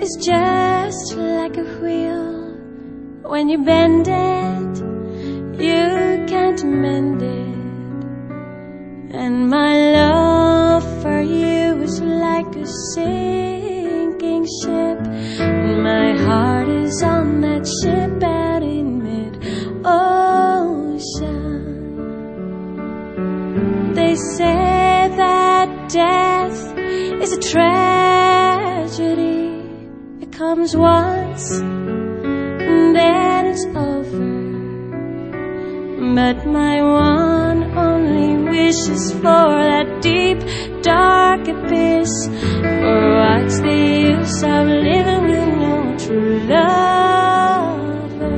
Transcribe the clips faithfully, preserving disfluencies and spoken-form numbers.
is just like a wheel. When you bend it, you can't mend it. And my love for you is like a sinking ship. My heart is on that ship out in mid-ocean. They say that death is a tragedy. It comes once and then it's over. But my one only wish is for that deep, dark abyss. For what's the use of living with no true lover?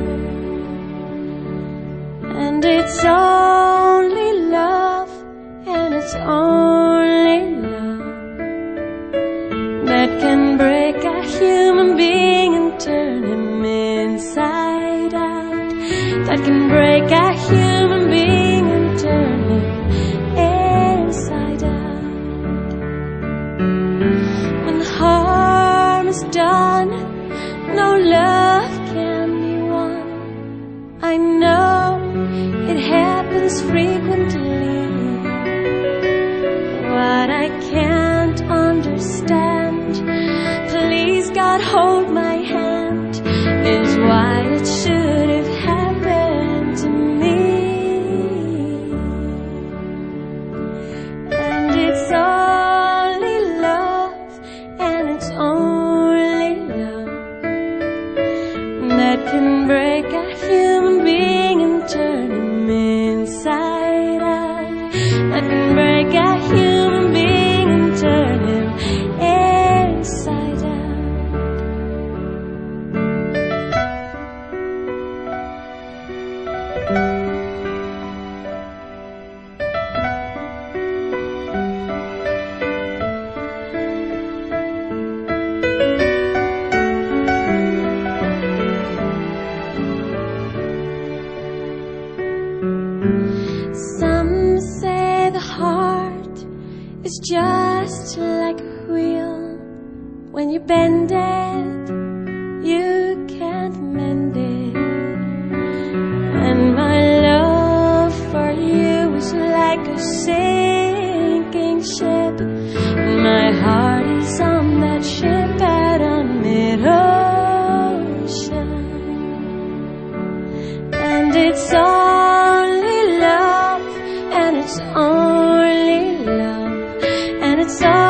And it's only love, and it's only love that can break a human being and turn him inside out. That can break a human being and turn him inside out. When the harm is done, no love can be won. I know it happens frequently. What I can't understand, please God hold my hand, is why it should have happened to me. And it's only love, and it's only love that can break a human being and turn him inside out. That can break a human being and turn him inside out. Some say the heart is just like a wheel. When you bend it, you can't mend it. And my love for you is like a sinking ship. My heart is on that ship out on mid-ocean. And it's only love, and it's only love, and it's only